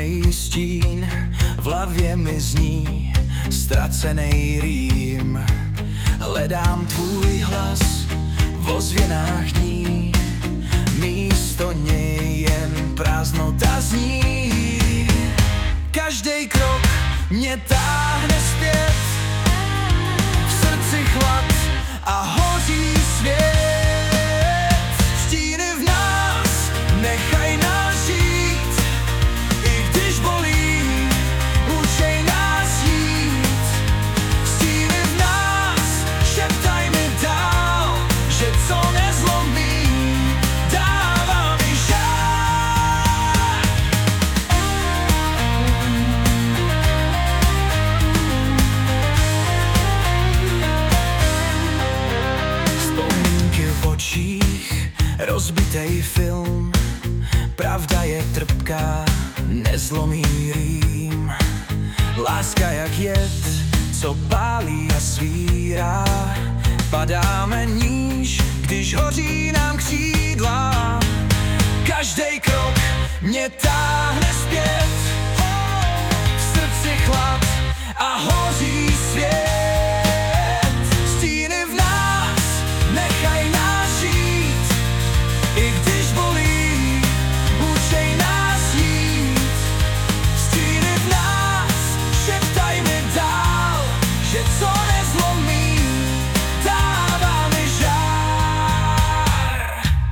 Smutnej stín v hlavě mi zní ztracenej rým. Hledám tvůj hlas v ozvěnách dní, místo něj jen prázdnota zní. Každej krok mě táhne zpět, v srdci chlad a hoří svět. Stíny v nás, nechaj nás žít, i když bolí, učej nás jít. Stíny v nás, šeptaj mi dál, že co nezlomí, dává mi žár. Vzpomínky v očích, rozbitej film, pravda je trpká, nezlomí rým. Láska jak jed, co pálí a svírá, padáme níž, když hoří nám křídla. Každej krok mě táhne zpět, v srdci chlad a hoří svět. Stíny v nás, nechaj nás žít, i když bolí, učej nás jít. Stíny v nás, šeptaj mi dál, že co nezlomí, dává mi žár.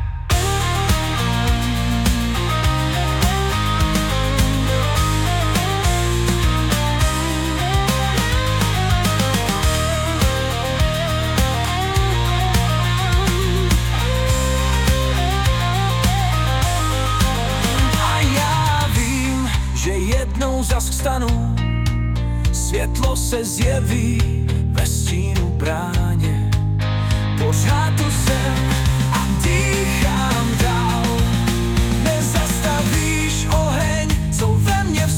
A já vím, že jednou zas vstanu, světlo se zjeví ve stínu bráně. Pořád tu jsem a dýchám dál, nezastavíš oheň, co ve mně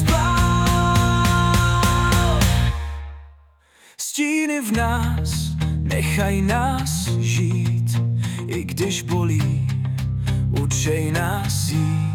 vzplál. Stíny v nás, nechaj nás žít, i když bolí, učej nás jít.